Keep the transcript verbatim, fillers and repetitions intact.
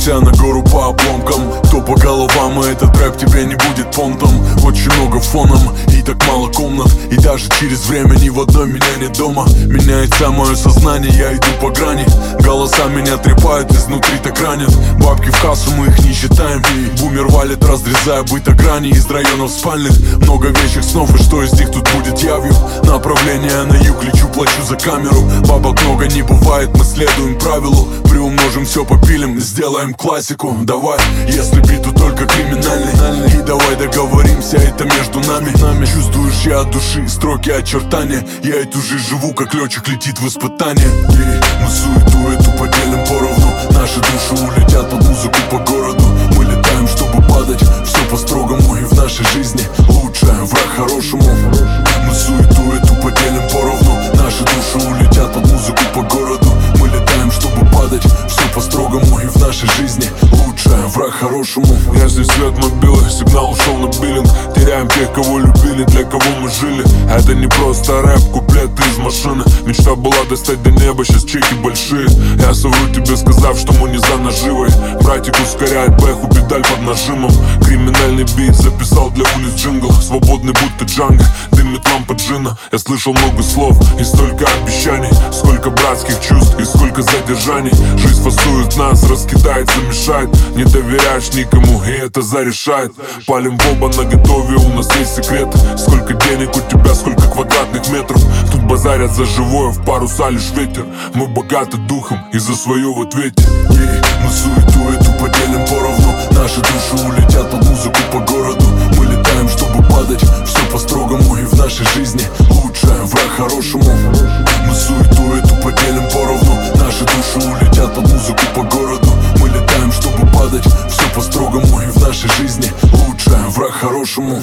Поднимемся на гору по обломкам, то по головам, и этот рэп тебе не будет понтом. Очень много фоном и так мало комнат, и даже через время ни в одной меня нет дома. Меняется мое сознание, я иду по грани. Голоса меня трепают, изнутри так ранят. Бабки в кассу, мы их не считаем. Бумер валит, разрезая бытограни из районов спальных. Много вещих снов, и что из них тут будет явью? Направление на юг, лечу, плачу за камеру. Бабок много не бывает, мы следуем правилу. Приумножим все, попилим, сделаем классику. Давай, если биту только криминальный, и давай договоримся, это между нами. Чувствуешь, я от души, строки, очертания. Я эту жизнь живу, как летчик летит в испытание. Мы суету эту поделим поровну. Наши души улетят под музыку по городу. Мы летаем, чтобы падать, все по-строгому. И в нашей жизни лучшее, враг хорошему. Мы суету эту поделим поровну. Наши души улетят под музыку по городу. Мы летаем, чтобы падать, все по-строгому. И в нашей жизни лучшее, враг хорошему. Я здесь свет мобилы, сигнал ушел на биллинг. Теряем тех, кого любили, для кого мы жили. Это не просто рэп, куплеты из машины. Мечта была достать до неба, сейчас чеки большие. Я совру тебе, сказав, что мы не за наживой. Братик ускоряет бэху, педаль под нажимом. Криминальный бит записал для улиц джингл. Свободный будто Джанго, дымит лампа джина. Я слышал много слов и столько обещаний. Сколько братских чувств и сколько задержаний. Жизнь фасует нас, раскидает, замешает. Не доверяешь никому, и это зарешает. Палим в оба наготове, у нас есть секрет. Сколько денег у тебя, сколько квадратных метров. Тут базарят за живое, в паруса лишь ветер. Мы богаты духом и за свое в ответе. Мы суету эту поделим поровну. Наши души улетят под музыку по городу. Мы летаем, чтобы падать, все по-строгому. И в нашей жизни лучшее, враг хорошему. Мы суету эту поделим поровну. Наши души улетят под музыку по городу. Мы летаем, чтобы падать, все по-строгому. И в нашей жизни лучшее, враг хорошему.